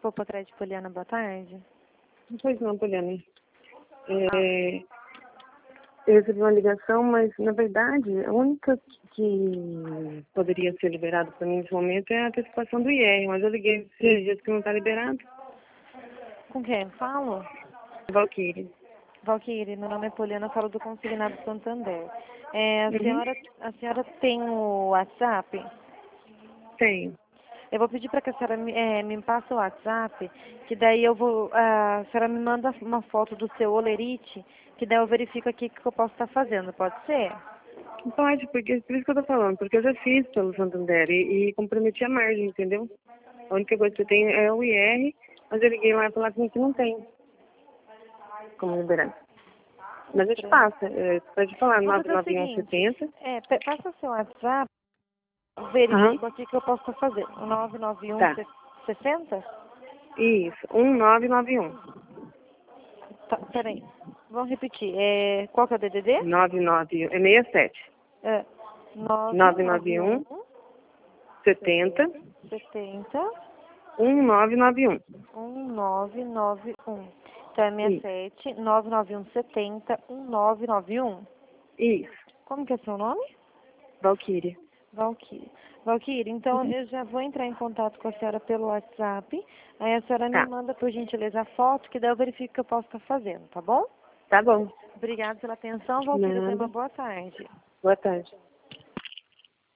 Poupa Crédito Poliana, boa tarde. Pois não, Poliana. Eu recebi uma ligação, mas na verdade a única que poderia ser liberado para mim nesse momento é a antecipação do IR, mas eu liguei esses dias que não está liberado. Com quem? Falo? Valquíria. Valquíria, meu nome é Poliana, falo do Consignado Santander. Uhum. A senhora tem o WhatsApp? Tenho. Eu vou pedir para que a senhora me passe o WhatsApp, que daí a senhora me manda uma foto do seu olerite, que daí eu verifico aqui o que eu posso estar fazendo, pode ser? Pode, porque por isso que eu tô falando, porque eu já fiz pelo Santander e comprometi a margem, entendeu? A única coisa que eu tenho é o IR, mas eu liguei lá e falar que não tem como liberar. Mas a gente passa, pode falar Vou fazer o seguinte, 99170. passa o seu WhatsApp, Aham, verifico aqui o que eu posso estar fazendo. O 991 tá. 60? Isso, 1991. Tá, peraí, vamos repetir. Qual que é o DDD? 99, é 67. É, 991 991 70 70 1991. 1991. Então é Isso. 67 991 70 1991. Isso. Como que é seu nome? Valquíria. Valquíria. Valquíria, então Uhum. eu já vou entrar em contato com a senhora pelo WhatsApp. Aí a senhora me Tá. manda, por gentileza, a foto, que daí eu verifico o que eu posso estar fazendo, tá bom? Tá bom. Obrigada pela atenção, Valquíria. Tenha uma Nada. boa tarde. Boa tarde.